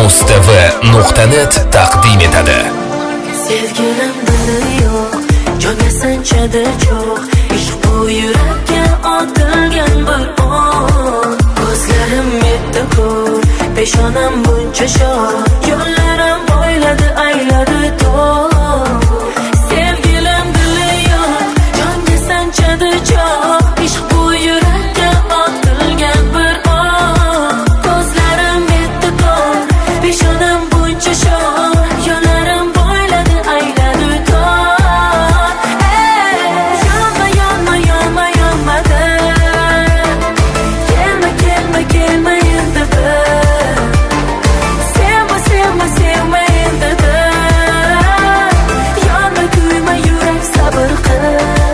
mustv.net taqdim etadi. Sevgilim dili yo'q, jonga sanchadi cho'q, ishq bu yurakka otilgan bir o'q. Ko'zlarim yetti ko'r, peshonam buncha shoh, yo'llarim bo'yladi ayladi to'q. Sevgilim dili yo'q, jonga sanchadi cho'q, ishq bu yurakka otilgan bir o'q. Ko'zlarim yetti ko'r, peshonam buncha shoh, yo'llarim bo'yladi ayladi to'q. Yonma, yonma, yonma, yonmadi. Kelma, kelma, kelma endi bir. Sevma, sevma, sevma endi bir. Yonma, kuyma, yurak sabr qil.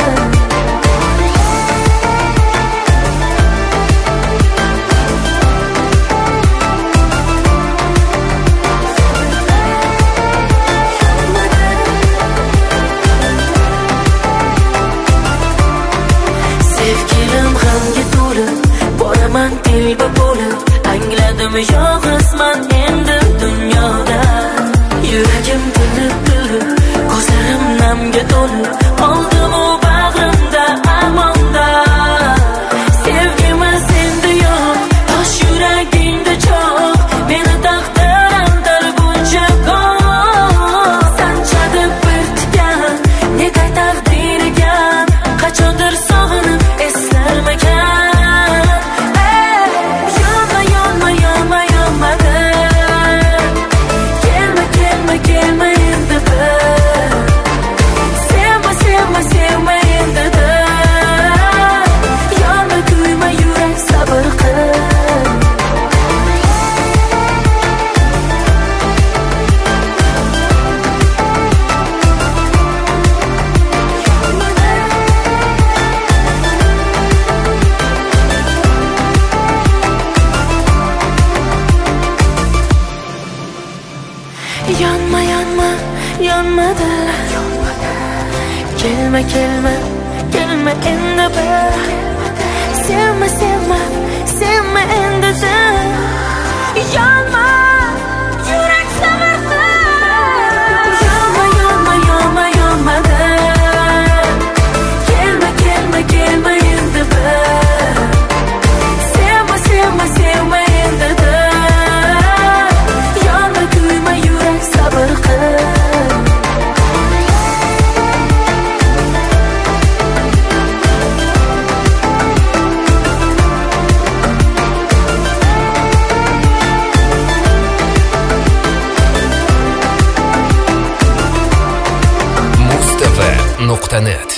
Sevgilim g'amga to'lib, boraman telba bo'lib, angladim yolg'izman endi dunyoda. Yuragim tilib, ko'zlarim namga to'lib, oldim u bag'rimda amonda. Sevgimiz endi yo'q, tosh yuragingda cho'q, meni taqdirim buncha ko'p. Sanchadi bir tikan, nega taqdiriga, qachondir sog'inib eslarmagan. Yonma, yonma, yonma, yonmadi. Kelma, kelma, kelma endi bir. Sevma, sevma, sevma endi bir. Yonma, kuyma, yurak sabr qil. Yonma, yonma, yonmadi. Kelma, kelma, kelma endi bir. Sevma, sevma, sevma endi sen. Yonma, yurak sabr qil. Yonma, yonma, yonma, yonmadi. Kelma, kelma, kelma endi bir. Sevma, sevma, sevma endi bir. Yonma, kuyma, yurak sabr qil. mustv.net